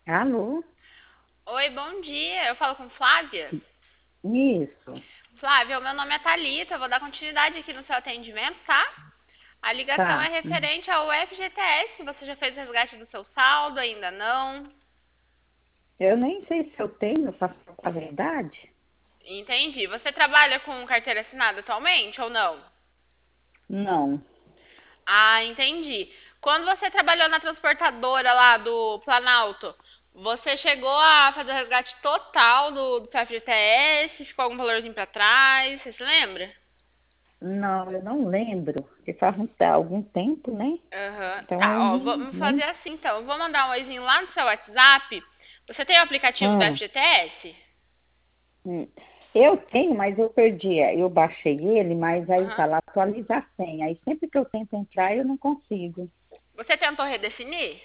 Alô? Oi, bom dia. Eu falo com Flávia. Isso, Flávia, o meu nome é Thalita. Eu vou dar continuidade aqui no seu atendimento, tá? A ligação é tá. referente ao FGTS. Você já fez o resgate do seu saldo? Ainda não? Eu nem sei se eu tenho, para falar a verdade. Entendi. Você trabalha com carteira assinada atualmente ou não? Não. Ah, entendi. Quando você trabalhou na transportadora lá do Planalto, você chegou a fazer o resgate total do seu FGTS? Ficou algum valorzinho pra trás? Você se lembra? Não, eu não lembro. Porque faz algum tempo, né? Aham. Então eu Tá, ó, nem, vamos fazer nem... assim então. Eu vou mandar um oizinho lá no seu WhatsApp. Você tem o aplicativo do Ah, FGTS? hum. Eu tenho, mas eu perdi. Eu baixei ele, mas aí Aham. tá lá atualizar a senha. Aí sempre que eu tento entrar, eu não consigo. Você tentou redefinir?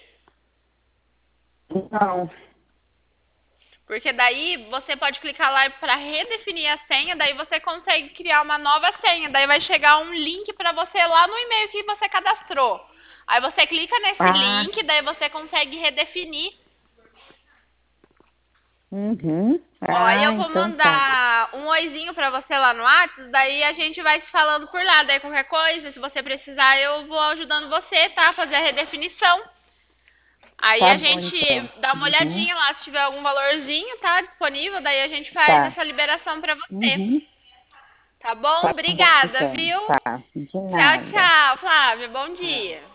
Não. Porque daí você pode clicar lá para redefinir a senha, daí você consegue criar uma nova senha, daí vai chegar um link para você lá no e-mail que você cadastrou. Aí você clica nesse Ah, link, daí você consegue redefinir. uhum. Ó, aí Ah, eu vou então tá. mandar um oizinho pra você lá no WhatsApp, daí a gente vai se falando por lá. Daí qualquer coisa, se você precisar, eu vou ajudando você, tá? Fazer a redefinição. Aí Tá a bom, gente então. dá uma Uhum. olhadinha lá se tiver algum valorzinho, tá? Disponível, daí a gente faz Tá. essa liberação pra você. Uhum. Tá bom? Tá bom, Obrigada, então. viu? Tá. De Tchau, nada. tchau, Flávia. Bom dia.